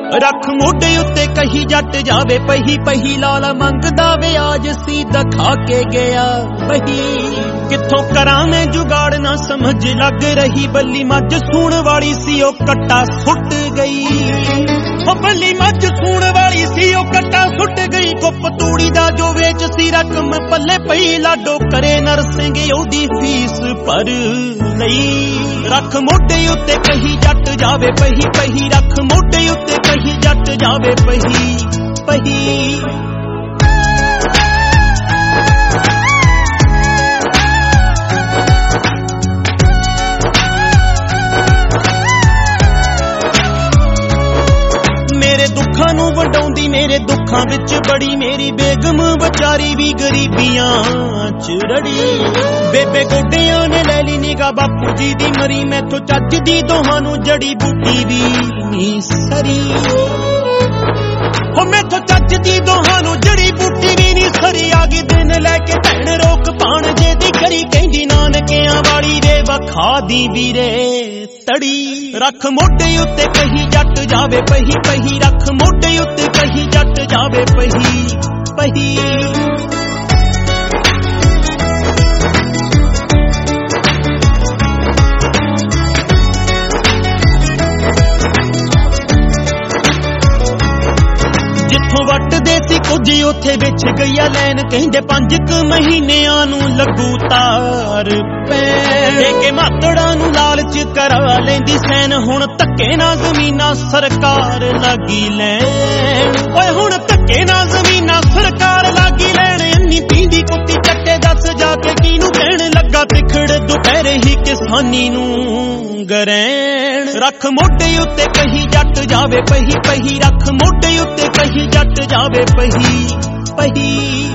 रख मोढे उत्ते कही जट जावे पही पही लाल मंगदा वियाज सी दिखा के गया पही किथों करा मैं जुगाड़ ना समझ लग रही बल्ली मझ सूण वाली सी ओ कट्टा सुट गई बल्ली मझ सूण वाली सी ओ कट्टा सुट गई गुप तूड़ी दा जो वेच सी रकम पल्ले पई लाडो करे नरसिंह ओदी फीस पर लई रख मोढे उत्ते कही जट जावे पही पही रख मोढे उत्ते कही जट जावे पही पही दुखां नूं वंडाउंदी मेरे दुखां विच बड़ी मेरी बेगम बेचारी भी गरीबियां च रड़ी बेबे गोडियां ने ले ली निगाह बापू जी दी मरी मैथों चज दी दोहां नूं जड़ी बूटी भी नी सरी हो मैथों चज दी दोहां नूं जड़ी बूटी भी नी सरी आ गई दिन लैके भैण रोक पाण जे दी करी कहंदी नानकियां वाली रे वखा दी वीरे तड़ी रख मोढे उत्ते कही जट जावे पही पही रख मोढे उत्ते कही जट जावे पही पही जिथों वटदे सी कुछ उत्थे विच गईया लैन कहंदे 5 महीनिਆਂ नूं लगू तार पैण के मातड़ा नूं लालच करा लैंदी सैन हुण धक्के नाल ज़मीनां सरकार लागी लैण ओए हुण धक्के नाल ज़मीनां सरकार लागी लैण अन्नी पींदी कुत्ती चट्टे दस जाके किनूं कहण लगा तिखड़ दुपहर ही किसानी नूं गरैण रख मोढे उत्ते कही जट जावे पही पही रख मोढे उत्ते कही जट जावे पही पही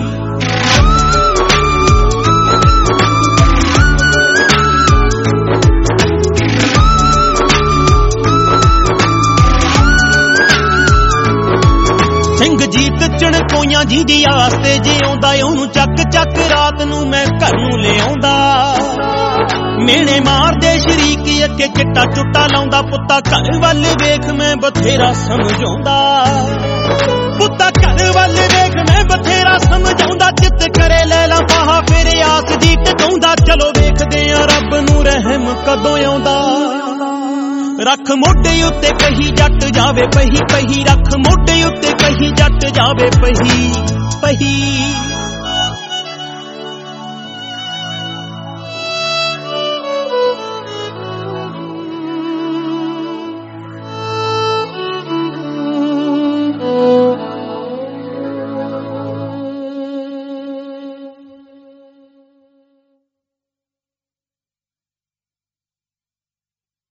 जीत चणकोइयां जी दी आस्ते जे आउंदा ओनू चक चक रात नूं मैं घर नूं ले आउंदा मेने मारदे शरीक अगे चिट्टा चुट्टा लाउंदा पुत्ता घर वल वेख मैं बथेरा समझाउंदा पुत्ता घर वल वेख मैं बथेरा समझाउंदा चित करे लैला पाहा फिर आस जी टकाउंदा चलो वेखदे आ रब नूं रहम कदों आउंदा रख मोढे उत्ते कही जट जावे पही पही रख मोढे उत्ते कही जट जावे पही पही